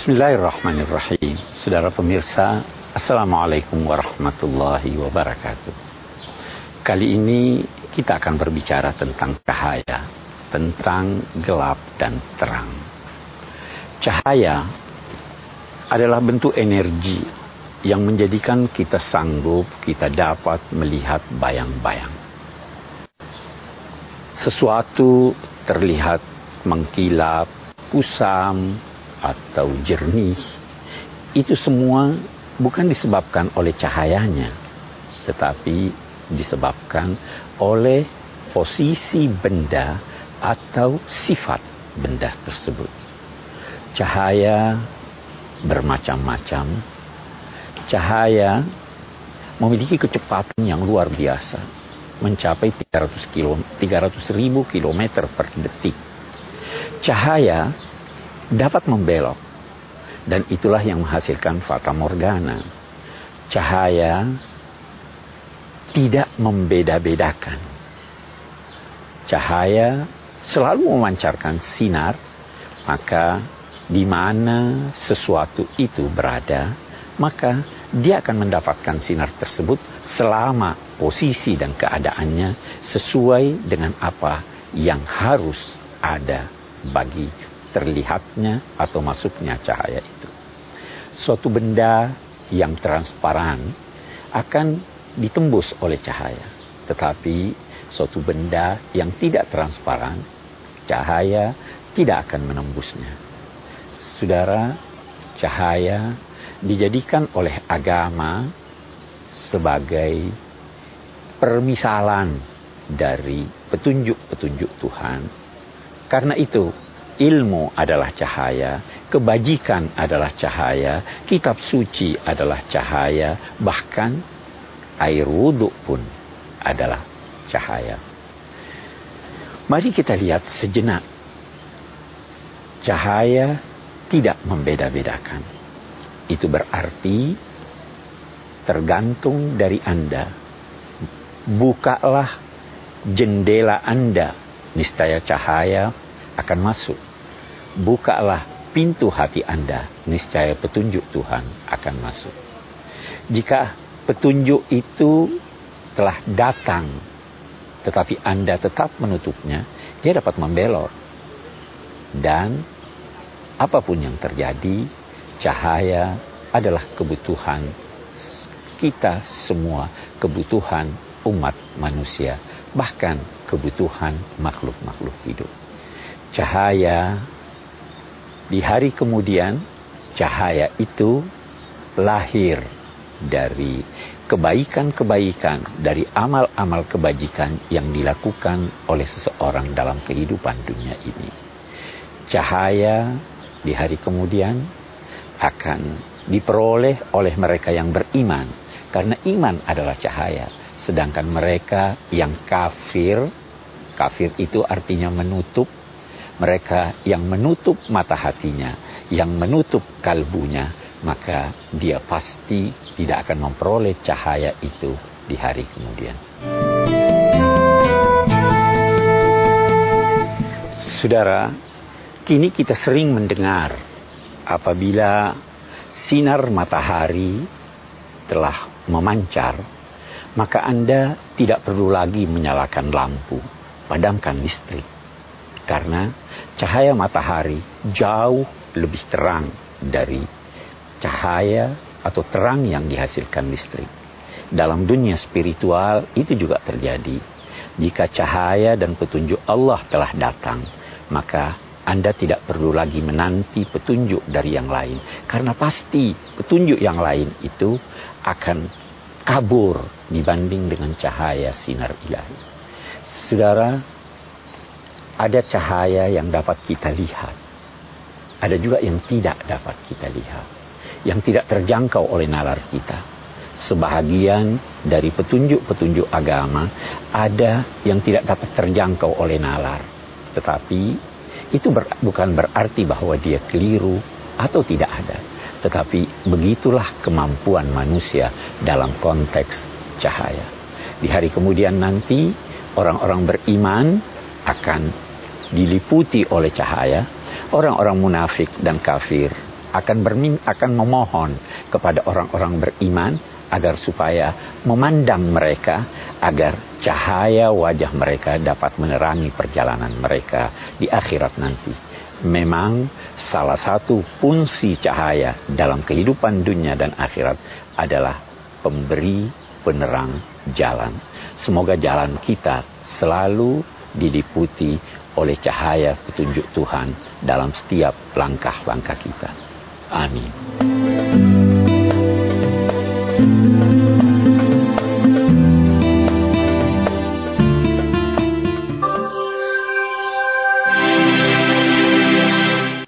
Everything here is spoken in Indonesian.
Bismillahirrahmanirrahim. Saudara pemirsa, Assalamualaikum warahmatullahi wabarakatuh. Kali ini kita akan berbicara tentang cahaya, tentang gelap dan terang. Cahaya adalah bentuk energi yang menjadikan kita sanggup, kita dapat melihat bayang-bayang. Sesuatu terlihat mengkilap, kusam, atau jernih. Itu semua bukan disebabkan oleh cahayanya, tetapi disebabkan oleh posisi benda atau sifat benda tersebut. Cahaya bermacam-macam. Cahaya memiliki kecepatan yang luar biasa, mencapai 300.000 km per detik. Cahaya dapat membelok, dan itulah yang menghasilkan fata morgana. Cahaya tidak membeda-bedakan. Cahaya selalu memancarkan sinar, maka di mana sesuatu itu berada, maka dia akan mendapatkan sinar tersebut selama posisi dan keadaannya sesuai dengan apa yang harus ada bagi terlihatnya atau masuknya cahaya itu. Suatu benda yang transparan akan ditembus oleh cahaya, tetapi suatu benda yang tidak transparan, cahaya tidak akan menembusnya. Saudara, cahaya dijadikan oleh agama sebagai permisalan dari petunjuk-petunjuk Tuhan. Karena itu, ilmu adalah cahaya, kebajikan adalah cahaya, kitab suci adalah cahaya, bahkan air wudhu pun adalah cahaya. Mari kita lihat sejenak. Cahaya tidak membeda-bedakan. Itu berarti tergantung dari Anda. Bukalah jendela Anda, niscaya cahaya akan masuk. Bukalah pintu hati Anda, niscaya petunjuk Tuhan akan masuk. Jika petunjuk itu telah datang, tetapi Anda tetap menutupnya, dia dapat membelot. Dan apapun yang terjadi, cahaya adalah kebutuhan kita semua, kebutuhan umat manusia, bahkan kebutuhan makhluk-makhluk hidup. Cahaya di hari kemudian, cahaya itu lahir dari kebaikan-kebaikan, dari amal-amal kebajikan yang dilakukan oleh seseorang dalam kehidupan dunia ini. Cahaya di hari kemudian akan diperoleh oleh mereka yang beriman, karena iman adalah cahaya. Sedangkan mereka yang kafir itu artinya menutup. Mereka yang menutup mata hatinya, yang menutup kalbunya, maka dia pasti tidak akan memperoleh cahaya itu di hari kemudian. Saudara, kini kita sering mendengar apabila sinar matahari telah memancar, maka Anda tidak perlu lagi menyalakan lampu, padamkan listrik. Karena cahaya matahari jauh lebih terang dari cahaya atau terang yang dihasilkan listrik. Dalam dunia spiritual itu juga terjadi. Jika cahaya dan petunjuk Allah telah datang, maka Anda tidak perlu lagi menanti petunjuk dari yang lain. Karena pasti petunjuk yang lain itu akan kabur dibanding dengan cahaya sinar ilahi. Saudara, ada cahaya yang dapat kita lihat. Ada juga yang tidak dapat kita lihat. Yang tidak terjangkau oleh nalar kita. Sebahagian dari petunjuk-petunjuk agama ada yang tidak dapat terjangkau oleh nalar. Tetapi itu bukan berarti bahwa dia keliru atau tidak ada. Tetapi begitulah kemampuan manusia dalam konteks cahaya. Di hari kemudian nanti orang-orang beriman akan diliputi oleh cahaya, orang-orang munafik dan kafir akan memohon kepada orang-orang beriman agar supaya memandang mereka, agar cahaya wajah mereka dapat menerangi perjalanan mereka di akhirat nanti. Memang salah satu fungsi cahaya dalam kehidupan dunia dan akhirat adalah pemberi penerang jalan. Semoga jalan kita selalu diliputi oleh cahaya petunjuk Tuhan dalam setiap langkah-langkah kita. Amin.